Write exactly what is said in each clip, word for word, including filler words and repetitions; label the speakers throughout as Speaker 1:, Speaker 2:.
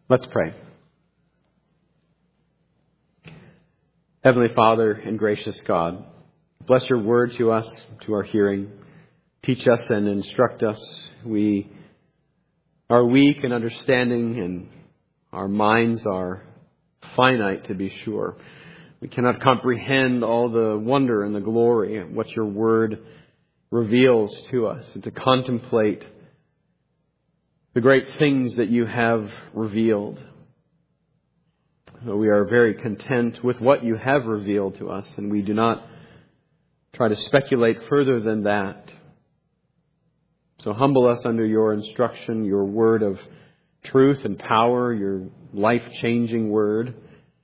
Speaker 1: Let's pray. Heavenly Father and gracious God, bless your word to us, to our hearing. Teach us and instruct us. We are weak in understanding and our minds are finite, to be sure. We cannot comprehend all the wonder and the glory of what your word reveals to us, and to contemplate the great things that you have revealed. We are very content with what you have revealed to us, and we do not try to speculate further than that. So humble us under your instruction, your word of truth and power, your life-changing word,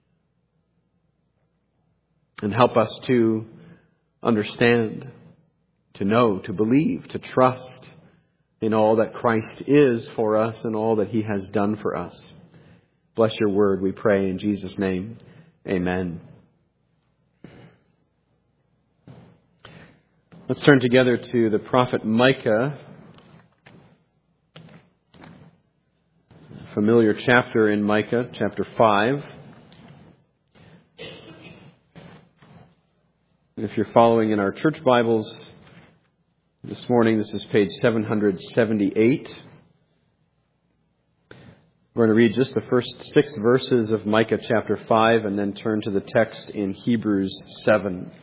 Speaker 1: and help us to understand, to know, to believe, to trust in all that Christ is for us and all that he has done for us. Bless your word, we pray in Jesus' name. Amen. Let's turn together to the prophet Micah. A familiar chapter in Micah, chapter five. If you're following in our church Bibles this morning, this is page seven seventy-eight. We're going to read just the first six verses of Micah chapter five and then turn to the text in Hebrews seven.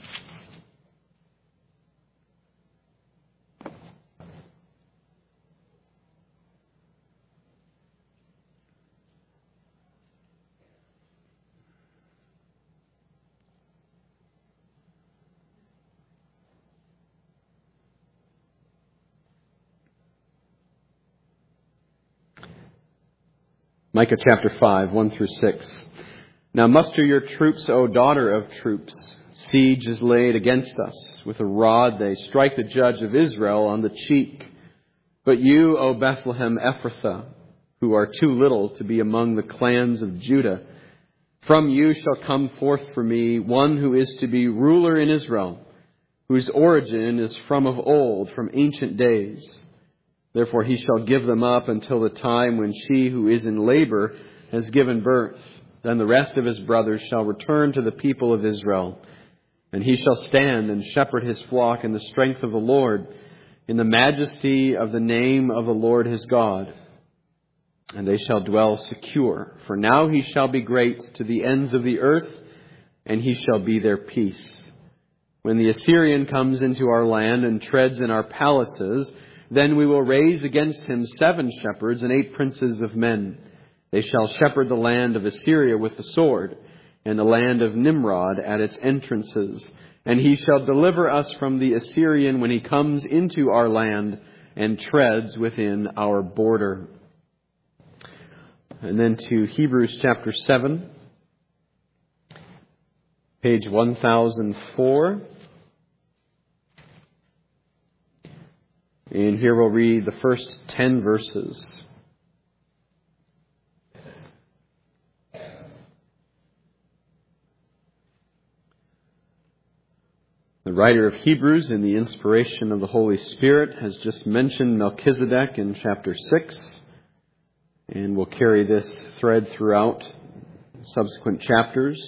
Speaker 1: Micah chapter five, one through six. Now muster your troops, O daughter of troops. Siege is laid against us. With a rod they strike the judge of Israel on the cheek. But you, O Bethlehem Ephrathah, who are too little to be among the clans of Judah, from you shall come forth for me one who is to be ruler in Israel, whose origin is from of old, from ancient days. Therefore he shall give them up until the time when she who is in labor has given birth. Then the rest of his brothers shall return to the people of Israel. And he shall stand and shepherd his flock in the strength of the Lord, in the majesty of the name of the Lord his God. And they shall dwell secure. For now he shall be great to the ends of the earth, and he shall be their peace. When the Assyrian comes into our land and treads in our palaces, then we will raise against him seven shepherds and eight princes of men. They shall shepherd the land of Assyria with the sword, and the land of Nimrod at its entrances. And he shall deliver us from the Assyrian when he comes into our land and treads within our border. And then to Hebrews chapter seven, page one thousand four. And here we'll read the first ten verses. The writer of Hebrews, in the inspiration of the Holy Spirit, has just mentioned Melchizedek in chapter six. And we'll carry this thread throughout subsequent chapters.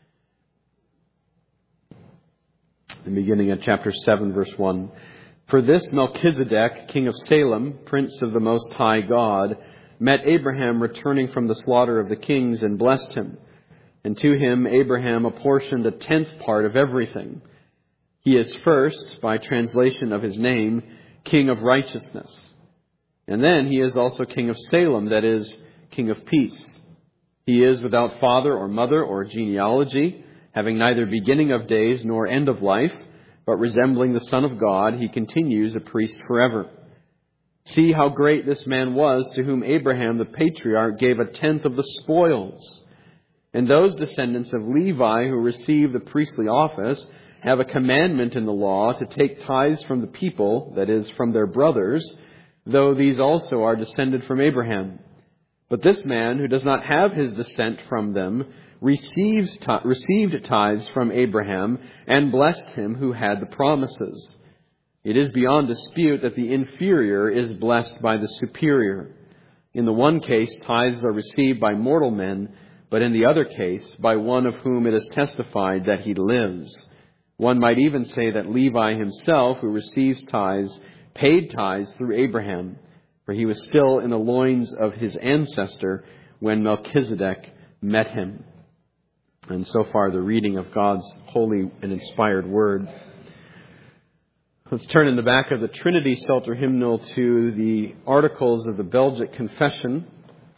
Speaker 1: And beginning at chapter seven, verse one. For this Melchizedek, king of Salem, prince of the Most High God, met Abraham returning from the slaughter of the kings and blessed him. And to him Abraham apportioned a tenth part of everything. He is first, by translation of his name, King of Righteousness. And then he is also King of Salem, that is, King of Peace. He is without father or mother or genealogy, having neither beginning of days nor end of life, but resembling the Son of God, he continues a priest forever. See how great this man was, to whom Abraham the patriarch gave a tenth of the spoils. And those descendants of Levi who receive the priestly office have a commandment in the law to take tithes from the people, that is, from their brothers, though these also are descended from Abraham. But this man, who does not have his descent from them, receives t- received tithes from Abraham and blessed him who had the promises. It is beyond dispute that the inferior is blessed by the superior. In the one case, tithes are received by mortal men, but in the other case, by one of whom it is testified that he lives. One might even say that Levi himself, who receives tithes, paid tithes through Abraham, for he was still in the loins of his ancestor when Melchizedek met him. And so far, the reading of God's holy and inspired word. Let's turn in the back of the Trinity Psalter hymnal to the Articles of the Belgic Confession.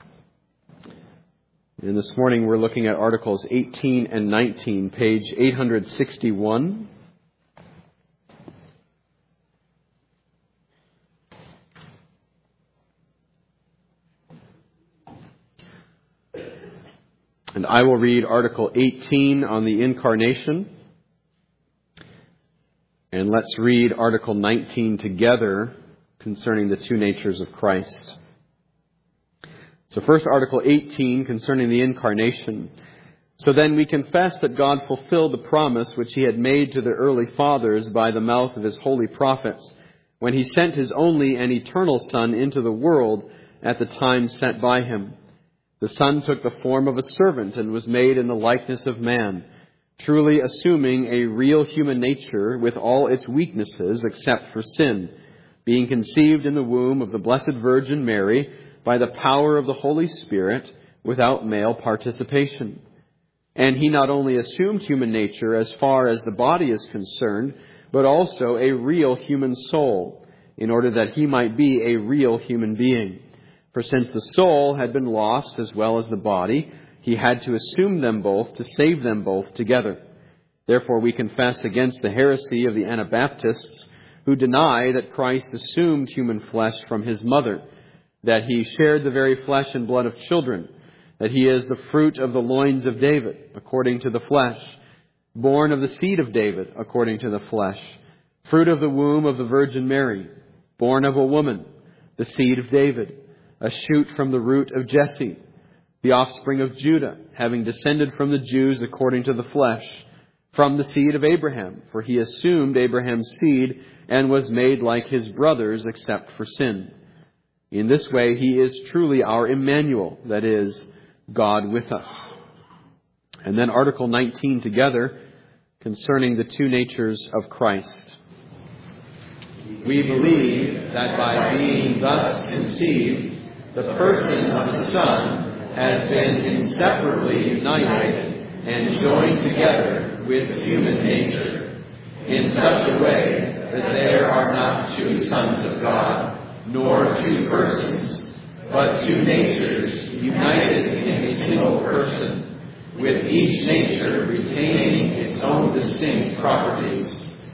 Speaker 1: And this morning we're looking at Articles eighteen and nineteen, page eight hundred sixty-one. And I will read Article eighteen on the Incarnation. And let's read Article nineteen together concerning the two natures of Christ. So first, Article eighteen concerning the Incarnation. So then we confess that God fulfilled the promise which he had made to the early fathers by the mouth of his holy prophets, when he sent his only and eternal Son into the world at the time set by him. The Son took the form of a servant and was made in the likeness of man, truly assuming a real human nature with all its weaknesses except for sin, being conceived in the womb of the Blessed Virgin Mary by the power of the Holy Spirit without male participation. And he not only assumed human nature as far as the body is concerned, but also a real human soul, in order that he might be a real human being. For since the soul had been lost as well as the body, he had to assume them both to save them both together. Therefore we confess against the heresy of the Anabaptists, who deny that Christ assumed human flesh from his mother, that he shared the very flesh and blood of children, that he is the fruit of the loins of David, according to the flesh, born of the seed of David, according to the flesh, fruit of the womb of the Virgin Mary, born of a woman, the seed of David, a shoot from the root of Jesse, the offspring of Judah, having descended from the Jews according to the flesh, from the seed of Abraham, for he assumed Abraham's seed and was made like his brothers except for sin. In this way he is truly our Emmanuel, that is, God with us. And then Article nineteen together concerning the two natures of Christ. We believe that by being thus conceived, the person of the Son has been inseparably united and joined together with human nature, in such a way that there are not two sons of God, nor two persons, but two natures united in a single person, with each nature retaining its own distinct properties.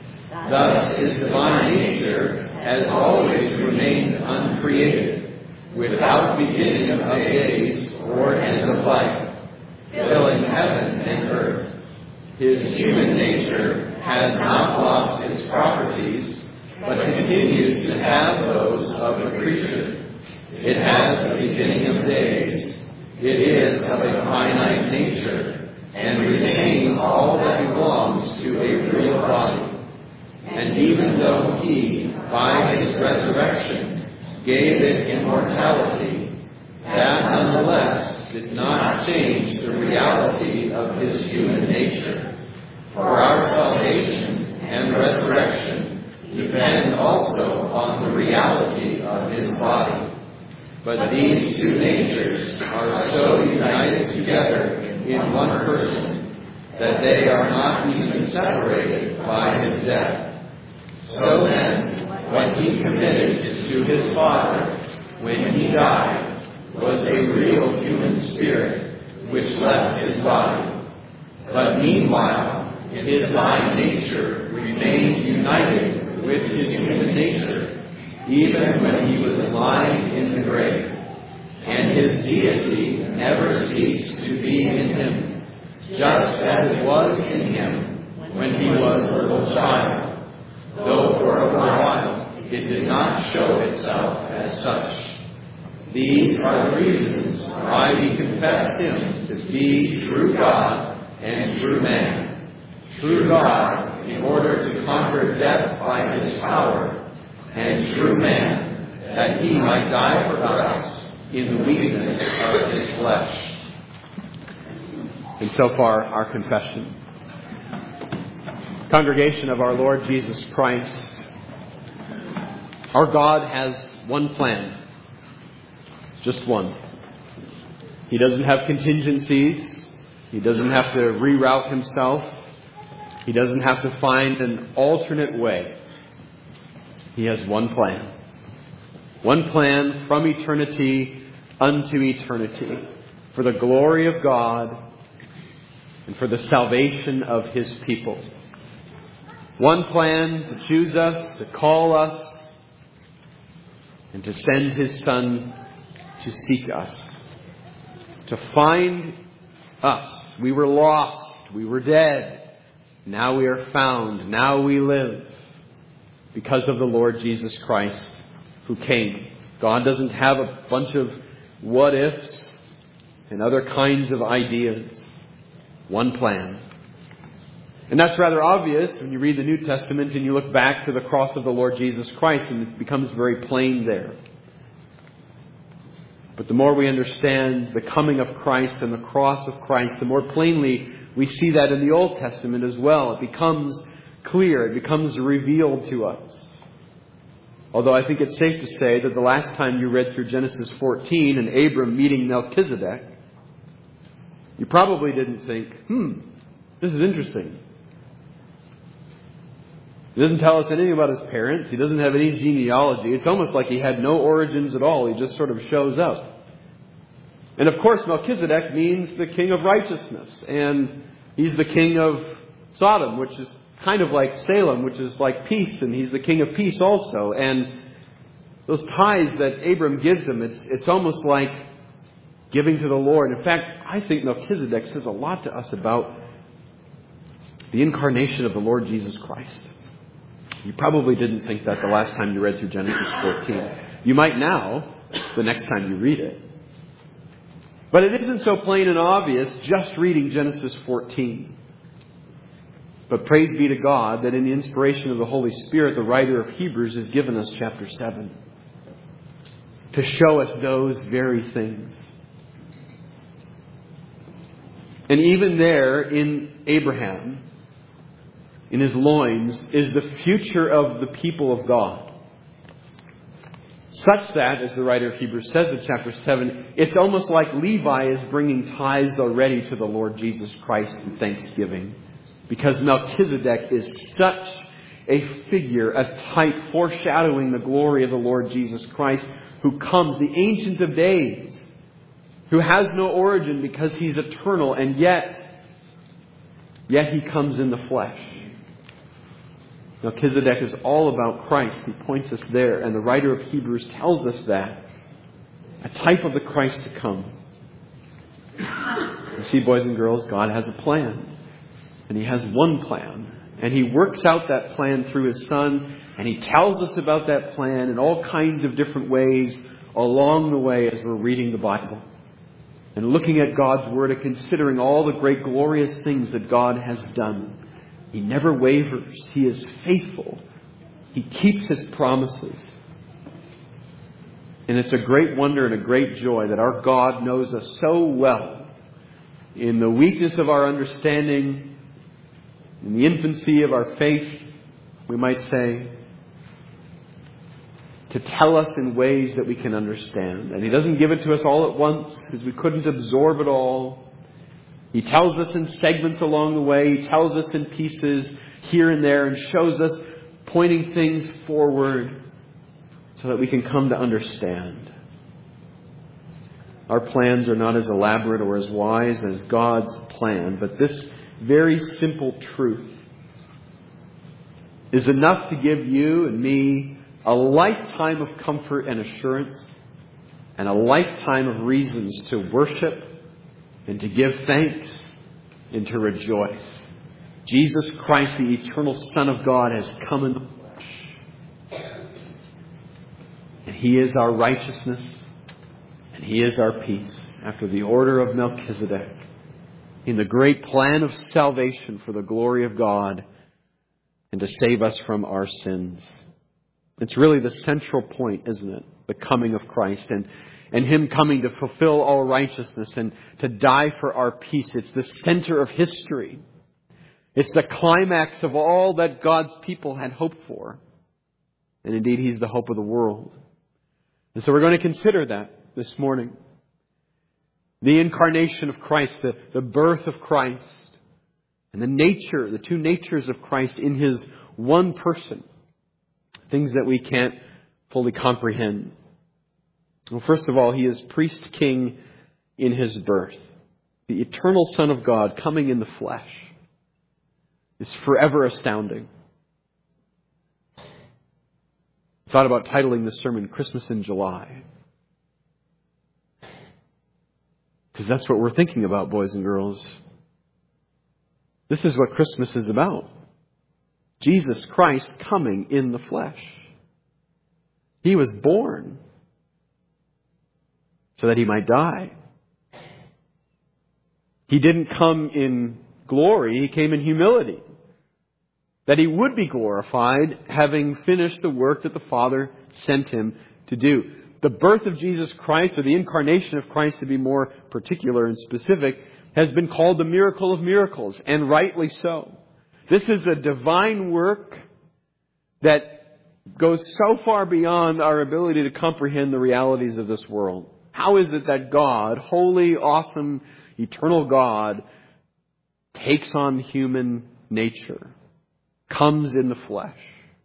Speaker 1: Thus his divine nature has always remained uncreated, without beginning of days or end of life, filling heaven and earth. His human nature has not lost its properties, but continues to have those of a creature. It has a beginning of days. It is of a finite nature, and retains all that belongs to a real body. And even though he, by his resurrection, gave it immortality, that nonetheless did not change the reality of his human nature. For our salvation and resurrection depend also on the reality of his body. But these two natures are so united together in one person that they are not even separated by his death. So then, what he committed to his Father when he died was a real human spirit which left his body. But meanwhile, his divine nature remained united with his human nature, even when he was lying in the grave. And his deity never ceased to be in him, just as it was in him when he was a little child, though for a while it did not show itself as such. These are the reasons why we confess him to be true God and true man. True God in order to conquer death by his power, and true man that he might die for us in the weakness of his flesh. And so far, our confession. Congregation of our Lord Jesus Christ, our God has one plan. Just one. He doesn't have contingencies. He doesn't have to reroute himself. He doesn't have to find an alternate way. He has one plan. One plan from eternity unto eternity, for the glory of God and for the salvation of his people. One plan to choose us, to call us, and to send his Son to seek us, to find us. We were lost. We were dead. Now we are found. Now we live because of the Lord Jesus Christ who came. God doesn't have a bunch of what ifs and other kinds of ideas. One plan. And that's rather obvious when you read the New Testament and you look back to the cross of the Lord Jesus Christ, and it becomes very plain there. But the more we understand the coming of Christ and the cross of Christ, the more plainly we see that in the Old Testament as well. It becomes clear. It becomes revealed to us. Although I think it's safe to say that the last time you read through Genesis fourteen and Abram meeting Melchizedek, you probably didn't think, hmm, this is interesting. He doesn't tell us anything about his parents. He doesn't have any genealogy. It's almost like he had no origins at all. He just sort of shows up. And of course, Melchizedek means the king of righteousness. And he's the king of Sodom, which is kind of like Salem, which is like peace. And he's the king of peace also. And those ties that Abram gives him, it's, it's almost like giving to the Lord. In fact, I think Melchizedek says a lot to us about the incarnation of the Lord Jesus Christ. You probably didn't think that the last time you read through Genesis fourteen. You might now, the next time you read it. But it isn't so plain and obvious just reading Genesis fourteen. But praise be to God that in the inspiration of the Holy Spirit, the writer of Hebrews has given us chapter seven to show us those very things. And even there in Abraham, in his loins, is the future of the people of God. Such that, as the writer of Hebrews says in chapter seven, it's almost like Levi is bringing tithes already to the Lord Jesus Christ in thanksgiving. Because Melchizedek is such a figure, a type foreshadowing the glory of the Lord Jesus Christ, who comes, the Ancient of Days, who has no origin because he's eternal, and yet, yet he comes in the flesh. Melchizedek is all about Christ. He points us there. And the writer of Hebrews tells us that. A type of the Christ to come. You see, boys and girls, God has a plan. And he has one plan. And he works out that plan through his Son. And he tells us about that plan in all kinds of different ways along the way as we're reading the Bible. And looking at God's Word and considering all the great glorious things that God has done. He never wavers. He is faithful. He keeps his promises. And it's a great wonder and a great joy that our God knows us so well in the weakness of our understanding, in the infancy of our faith, we might say, to tell us in ways that we can understand. And he doesn't give it to us all at once because we couldn't absorb it all. He tells us in segments along the way. He tells us in pieces here and there and shows us pointing things forward so that we can come to understand. Our plans are not as elaborate or as wise as God's plan, but this very simple truth is enough to give you and me a lifetime of comfort and assurance and a lifetime of reasons to worship and to give thanks and to rejoice. Jesus Christ, the eternal Son of God, has come in the flesh. And he is our righteousness and he is our peace after the order of Melchizedek in the great plan of salvation for the glory of God and to save us from our sins. It's really the central point, isn't it? The coming of Christ. And and Him coming to fulfill all righteousness and to die for our peace. It's the center of history. It's the climax of all that God's people had hoped for. And indeed, He's the hope of the world. And so we're going to consider that this morning. The incarnation of Christ, the, the birth of Christ, and the nature, the two natures of Christ in His one person. Things that we can't fully comprehend. Well, first of all, He is priest king in His birth. The eternal Son of God coming in the flesh is forever astounding. I thought about titling this sermon Christmas in July. Because that's what we're thinking about, boys and girls. This is what Christmas is about. Jesus Christ coming in the flesh. He was born so that He might die. He didn't come in glory, He came in humility. That He would be glorified, having finished the work that the Father sent Him to do. The birth of Jesus Christ, or the incarnation of Christ to be more particular and specific, has been called the miracle of miracles, and rightly so. This is a divine work that goes so far beyond our ability to comprehend the realities of this world. How is it that God, holy, awesome, eternal God, takes on human nature, comes in the flesh?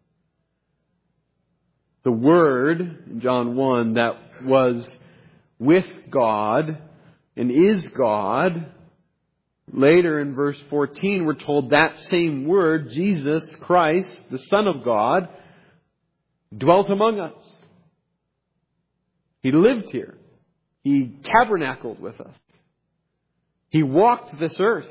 Speaker 1: The Word, in John one, that was with God and is God. Later in verse fourteen, we're told that same Word, Jesus Christ, the Son of God, dwelt among us. He lived here. He tabernacled with us. He walked this earth.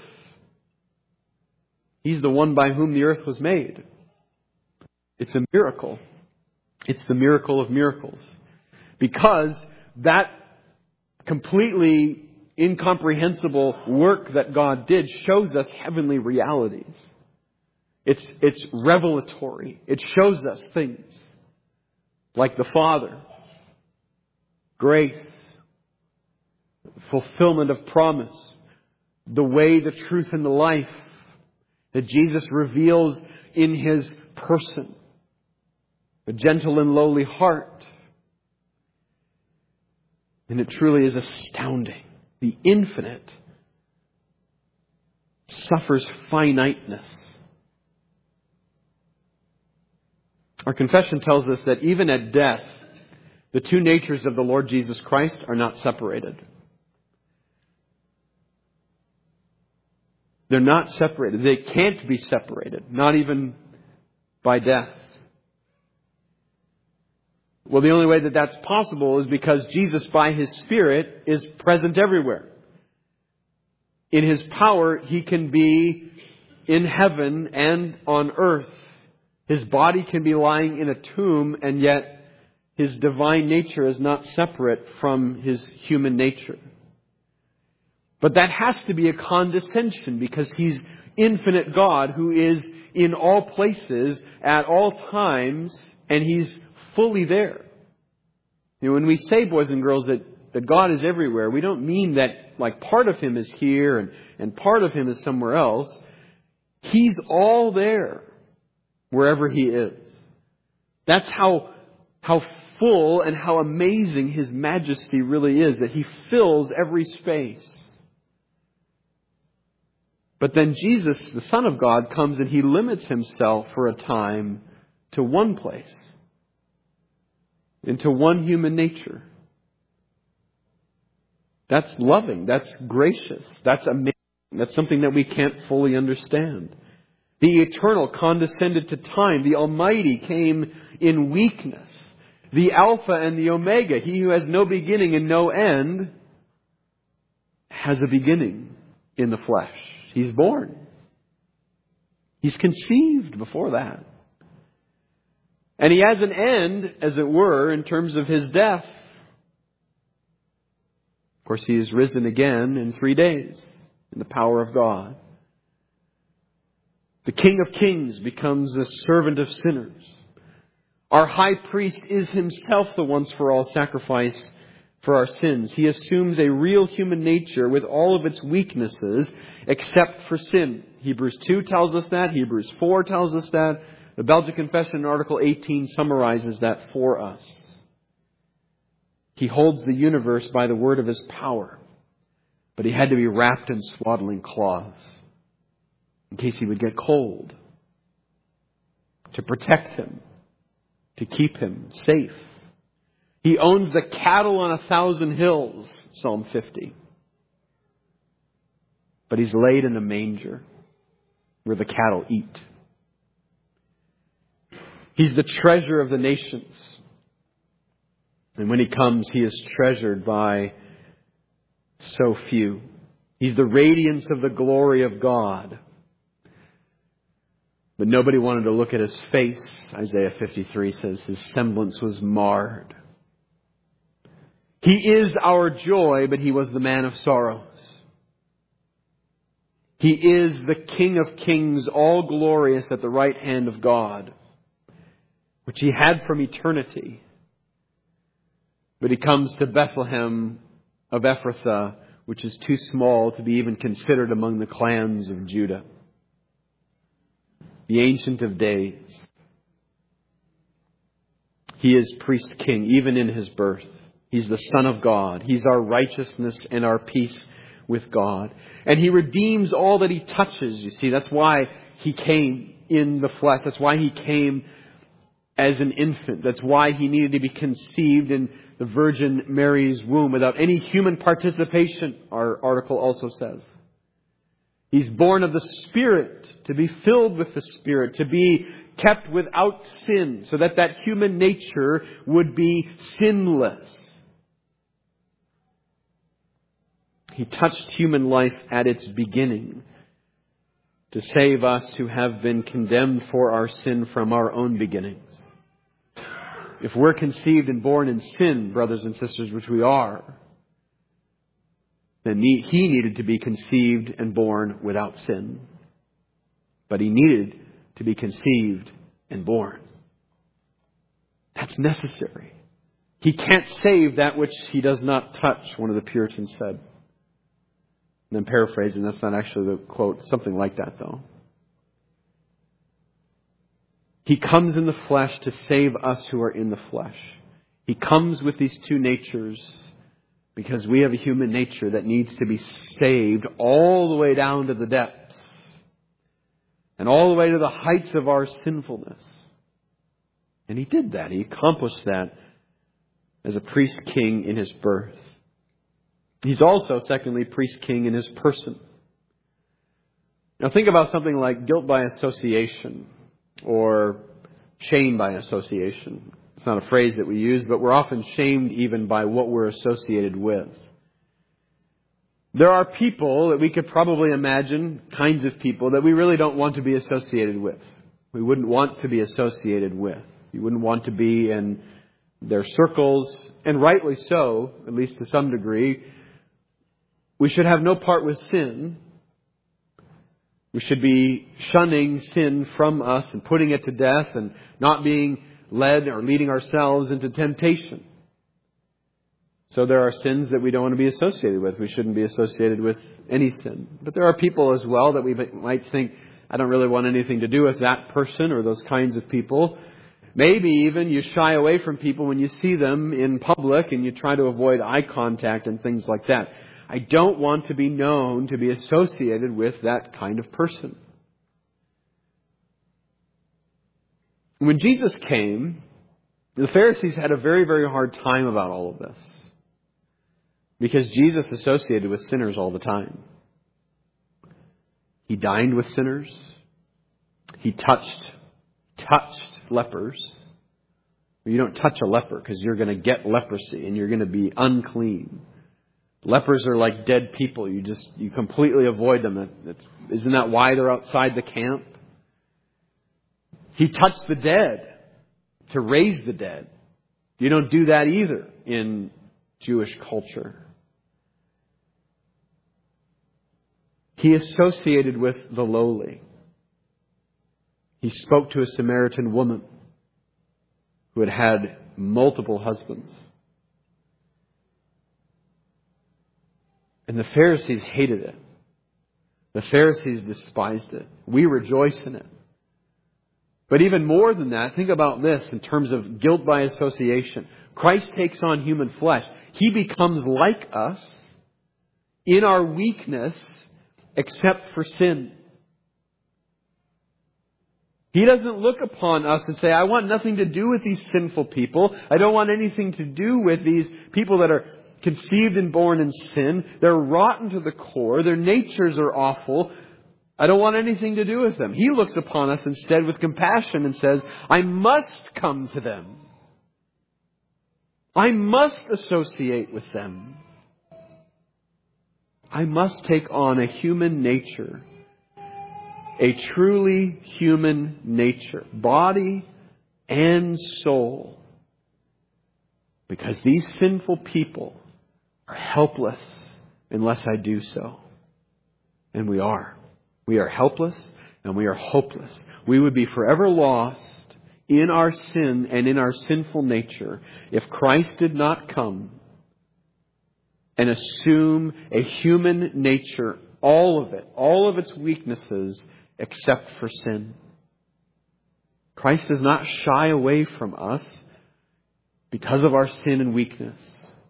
Speaker 1: He's the one by whom the earth was made. It's a miracle. It's the miracle of miracles. Because that completely incomprehensible work that God did shows us heavenly realities. It's, it's revelatory. It shows us things like the Father, grace, fulfillment of promise, the way, the truth, and the life that Jesus reveals in His person. A gentle and lowly heart. And it truly is astounding. The infinite suffers finiteness. Our confession tells us that even at death, the two natures of the Lord Jesus Christ are not separated. They're not separated. They can't be separated, not even by death. Well, the only way that that's possible is because Jesus, by His Spirit, is present everywhere. In His power, He can be in heaven and on earth. His body can be lying in a tomb, and yet His divine nature is not separate from His human nature. But that has to be a condescension, because He's infinite God who is in all places at all times, and He's fully there. You know, when we say, boys and girls, that, that God is everywhere, we don't mean that like part of Him is here and, and part of Him is somewhere else. He's all there wherever He is. That's how, how full and how amazing His majesty really is, that He fills every space. But then Jesus, the Son of God, comes and He limits Himself for a time to one place. Into one human nature. That's loving. That's gracious. That's amazing. That's something that we can't fully understand. The eternal condescended to time. The Almighty came in weakness. The Alpha and the Omega, He who has no beginning and no end, has a beginning in the flesh. He's born. He's conceived before that. And He has an end, as it were, in terms of His death. Of course, He is risen again in three days in the power of God. The King of Kings becomes a servant of sinners. Our high priest is Himself the once for all sacrifice for our sins. He assumes a real human nature with all of its weaknesses except for sin. Hebrews two tells us that. Hebrews four tells us that. The Belgic Confession in Article eighteen summarizes that for us. He holds the universe by the word of His power. But He had to be wrapped in swaddling cloths in case He would get cold. To protect Him. To keep Him safe. He owns the cattle on a thousand hills, Psalm fifty. But He's laid in a manger where the cattle eat. He's the treasure of the nations. And when He comes, He is treasured by so few. He's the radiance of the glory of God. But nobody wanted to look at His face. Isaiah fifty-three says His semblance was marred. He is our joy, but He was the man of sorrows. He is the King of kings, all glorious at the right hand of God, which He had from eternity. But He comes to Bethlehem of Ephrathah, which is too small to be even considered among the clans of Judah. The Ancient of Days. He is priest king, even in His birth. He's the Son of God. He's our righteousness and our peace with God. And He redeems all that He touches. You see, that's why He came in the flesh. That's why He came as an infant. That's why He needed to be conceived in the Virgin Mary's womb without any human participation, our article also says. He's born of the Spirit, to be filled with the Spirit, to be kept without sin, so that that human nature would be sinless. He touched human life at its beginning to save us who have been condemned for our sin from our own beginnings. If we're conceived and born in sin, brothers and sisters, which we are, then He needed to be conceived and born without sin. But He needed to be conceived and born. That's necessary. He can't save that which He does not touch, one of the Puritans said. And I'm paraphrasing, that's not actually the quote, something like that though. He comes in the flesh to save us who are in the flesh. He comes with these two natures because we have a human nature that needs to be saved all the way down to the depths and all the way to the heights of our sinfulness. And He did that. He accomplished that as a priest king in His birth. He's also, secondly, priest king in His person. Now think about something like guilt by association or shame by association. It's not a phrase that we use, but we're often shamed even by what we're associated with. There are people that we could probably imagine, kinds of people that we really don't want to be associated with. We wouldn't want to be associated with. You wouldn't want to be in their circles, and rightly so, at least to some degree. We should have no part with sin. We should be shunning sin from us and putting it to death and not being led or leading ourselves into temptation. So there are sins that we don't want to be associated with. We shouldn't be associated with any sin. But there are people as well that we might think, I don't really want anything to do with that person or those kinds of people. Maybe even you shy away from people when you see them in public and you try to avoid eye contact and things like that. I don't want to be known to be associated with that kind of person. When Jesus came, the Pharisees had a very, very hard time about all of this. Because Jesus associated with sinners all the time. He dined with sinners. He touched, touched lepers. You don't touch a leper because you're going to get leprosy and you're going to be unclean. Lepers are like dead people. You just, you completely avoid them. That's, isn't that why they're outside the camp? He touched the dead to raise the dead. You don't do that either in Jewish culture. He associated with the lowly. He spoke to a Samaritan woman who had had multiple husbands. And the Pharisees hated it. The Pharisees despised it. We rejoice in it. But even more than that, think about this in terms of guilt by association. Christ takes on human flesh. He becomes like us in our weakness, except for sin. He doesn't look upon us and say, I want nothing to do with these sinful people. I don't want anything to do with these people that are conceived and born in sin. They're rotten to the core. Their natures are awful. I don't want anything to do with them. He looks upon us instead with compassion and says, I must come to them. I must associate with them. I must take on a human nature. A truly human nature. Body and soul. Because these sinful people are helpless unless I do so. And we are. We are helpless and we are hopeless. We would be forever lost in our sin and in our sinful nature if Christ did not come and assume a human nature, all of it, all of its weaknesses, except for sin. Christ does not shy away from us because of our sin and weakness.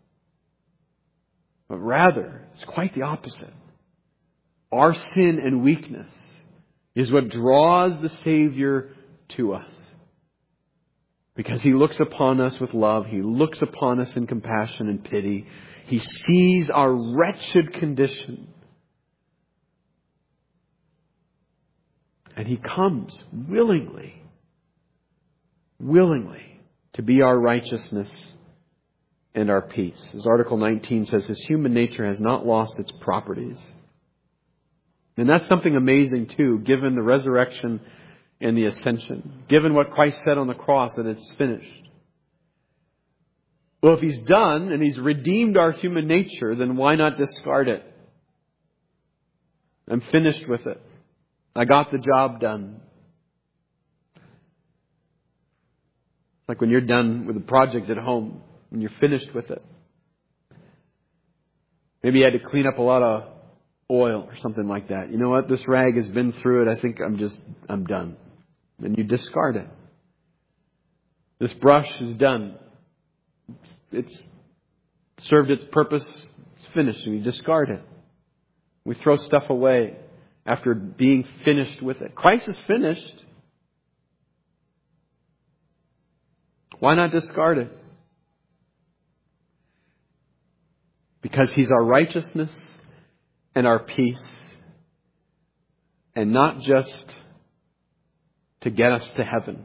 Speaker 1: But rather, it's quite the opposite. Our sin and weakness is what draws the Savior to us. Because He looks upon us with love. He looks upon us in compassion and pity. He sees our wretched condition. And He comes willingly, willingly to be our righteousness and our peace. As Article nineteen says, His human nature has not lost its properties. And that's something amazing too, given the resurrection and the ascension. Given what Christ said on the cross, that it's finished. Well, if He's done and He's redeemed our human nature, then why not discard it? I'm finished with it. I got the job done. Like when you're done with a project at home and you're finished with it. Maybe you had to clean up a lot of oil or something like that. You know what? This rag has been through it. I think I'm just, I'm done. And you discard it. This brush is done. It's served its purpose. It's finished. And you discard it. We throw stuff away after being finished with it. Christ is finished. Why not discard it? Because He's our righteousness and our peace. And not just to get us to heaven.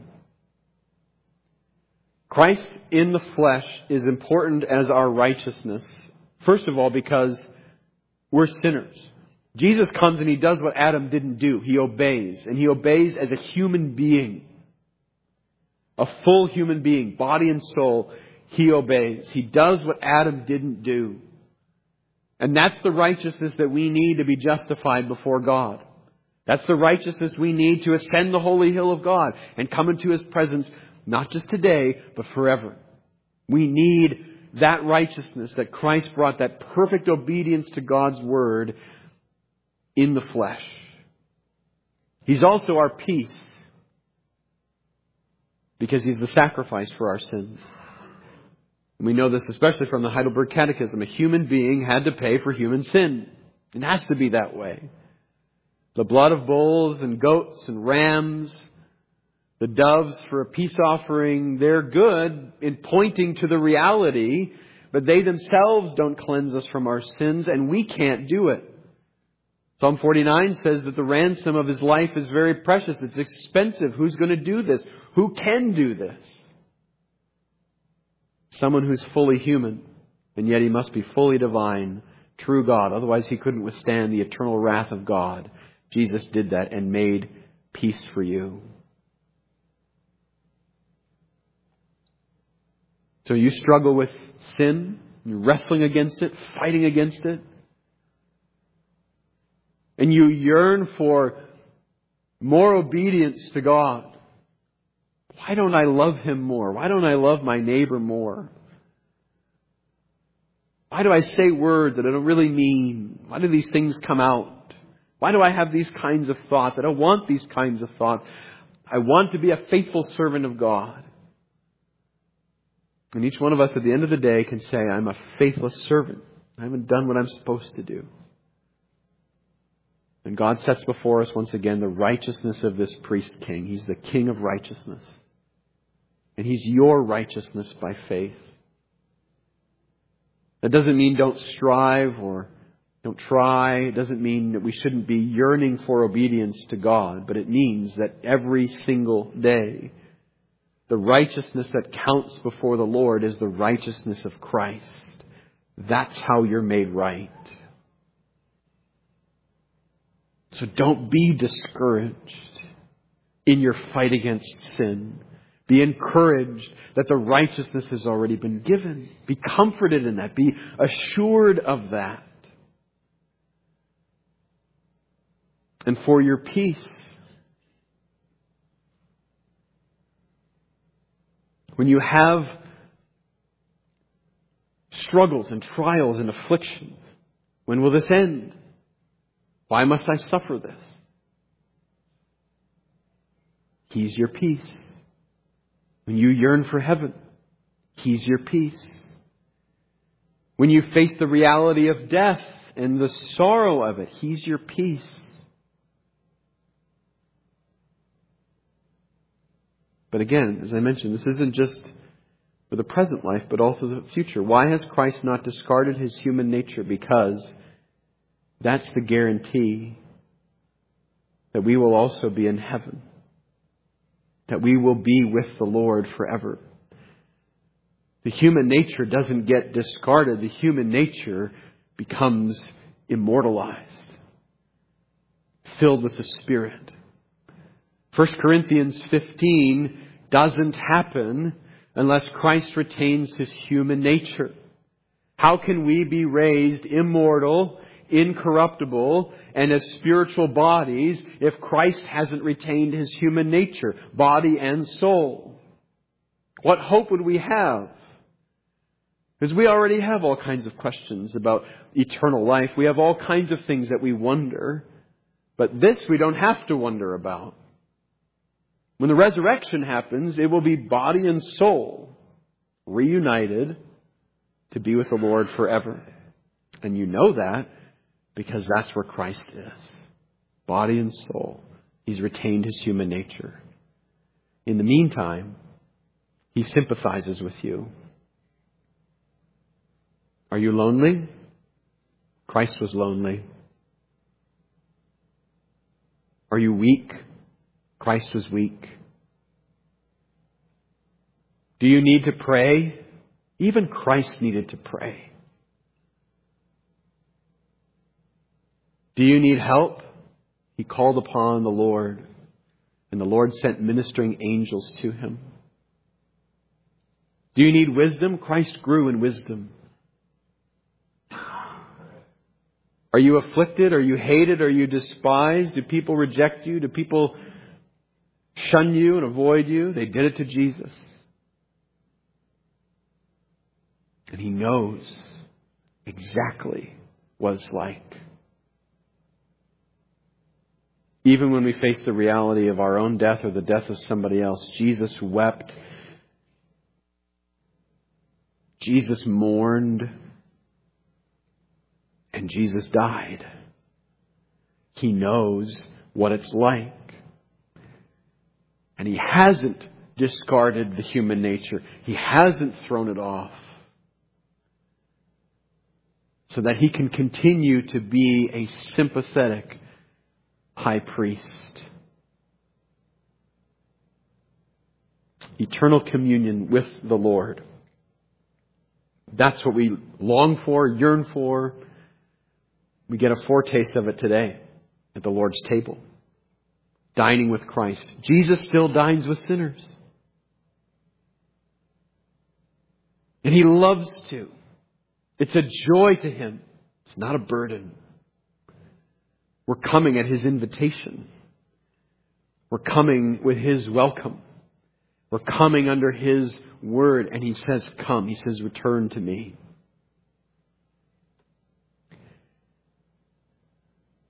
Speaker 1: Christ in the flesh is important as our righteousness. First of all, because we're sinners. Jesus comes and He does what Adam didn't do. He obeys. And He obeys as a human being. A full human being, body and soul. He obeys. He does what Adam didn't do. And that's the righteousness that we need to be justified before God. That's the righteousness we need to ascend the holy hill of God and come into His presence, not just today, but forever. We need that righteousness that Christ brought, that perfect obedience to God's word in the flesh. He's also our peace because He's the sacrifice for our sins. We know this especially from the Heidelberg Catechism. A human being had to pay for human sin. It has to be that way. The blood of bulls and goats and rams, the doves for a peace offering, they're good in pointing to the reality, but they themselves don't cleanse us from our sins, and we can't do it. Psalm forty-nine says that the ransom of His life is very precious. It's expensive. Who's going to do this? Who can do this? Someone who's fully human, and yet He must be fully divine, true God. Otherwise He couldn't withstand the eternal wrath of God. Jesus did that and made peace for you. So you struggle with sin, you're wrestling against it, fighting against it. And you yearn for more obedience to God. Why don't I love Him more? Why don't I love my neighbor more? Why do I say words that I don't really mean? Why do these things come out? Why do I have these kinds of thoughts? I don't want these kinds of thoughts. I want to be a faithful servant of God. And each one of us at the end of the day can say, I'm a faithless servant. I haven't done what I'm supposed to do. And God sets before us once again the righteousness of this priest king. He's the king of righteousness. And He's your righteousness by faith. That doesn't mean don't strive or don't try. It doesn't mean that we shouldn't be yearning for obedience to God. But it means that every single day, the righteousness that counts before the Lord is the righteousness of Christ. That's how you're made right. So don't be discouraged in your fight against sin. Be encouraged that the righteousness has already been given. Be comforted in that. Be assured of that. And for your peace, when you have struggles and trials and afflictions, when will this end? Why must I suffer this? He's your peace. When you yearn for heaven, He's your peace. When you face the reality of death and the sorrow of it, He's your peace. But again, as I mentioned, this isn't just for the present life, but also the future. Why has Christ not discarded His human nature? Because that's the guarantee that we will also be in heaven. That we will be with the Lord forever. The human nature doesn't get discarded. The human nature becomes immortalized. Filled with the Spirit. First Corinthians fifteen doesn't happen unless Christ retains His human nature. How can we be raised immortal, incorruptible, and as spiritual bodies if Christ hasn't retained His human nature, body and soul? What hope would we have? Because we already have all kinds of questions about eternal life. We have all kinds of things that we wonder. But this we don't have to wonder about. When the resurrection happens, it will be body and soul reunited to be with the Lord forever. And you know that because that's where Christ is. Body and soul. He's retained His human nature. In the meantime, He sympathizes with you. Are you lonely? Christ was lonely. Are you weak? Christ was weak. Do you need to pray? Even Christ needed to pray. Do you need help? He called upon the Lord, and the Lord sent ministering angels to him. Do you need wisdom? Christ grew in wisdom. Are you afflicted? Are you hated? Are you despised? Do people reject you? Do people shun you and avoid you? They did it to Jesus. And He knows exactly what it's like. Even when we face the reality of our own death or the death of somebody else, Jesus wept. Jesus mourned. And Jesus died. He knows what it's like. And He hasn't discarded the human nature. He hasn't thrown it off. So that He can continue to be a sympathetic high priest. Eternal communion with the Lord. That's what we long for, yearn for. We get a foretaste of it today at the Lord's table. Dining with Christ. Jesus still dines with sinners. And He loves to. It's a joy to Him. It's not a burden. We're coming at His invitation. We're coming with His welcome. We're coming under His word. And He says, come. He says, return to me.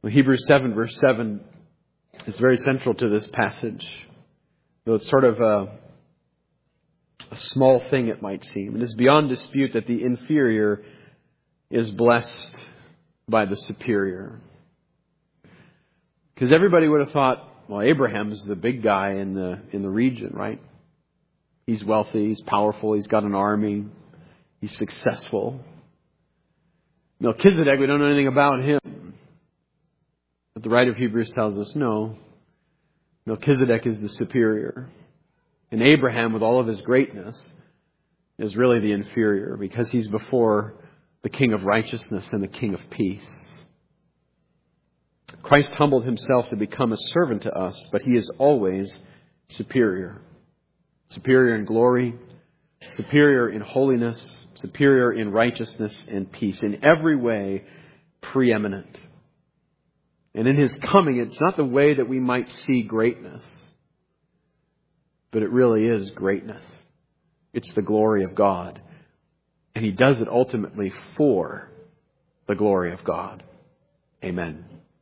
Speaker 1: Well, Hebrews seven, verse seven is very central to this passage. Though it's sort of a, a small thing, it might seem. It is beyond dispute that the inferior is blessed by the superior. Because everybody would have thought, well, Abraham's the big guy in the in the region, right? He's wealthy, he's powerful, he's got an army, he's successful. Melchizedek, we don't know anything about him. But the writer of Hebrews tells us, no, Melchizedek is the superior. And Abraham, with all of his greatness, is really the inferior because he's before the King of righteousness and the King of peace. Christ humbled himself to become a servant to us, but he is always superior. Superior in glory, superior in holiness, superior in righteousness and peace. In every way, preeminent. And in his coming, it's not the way that we might see greatness, but it really is greatness. It's the glory of God. And he does it ultimately for the glory of God. Amen.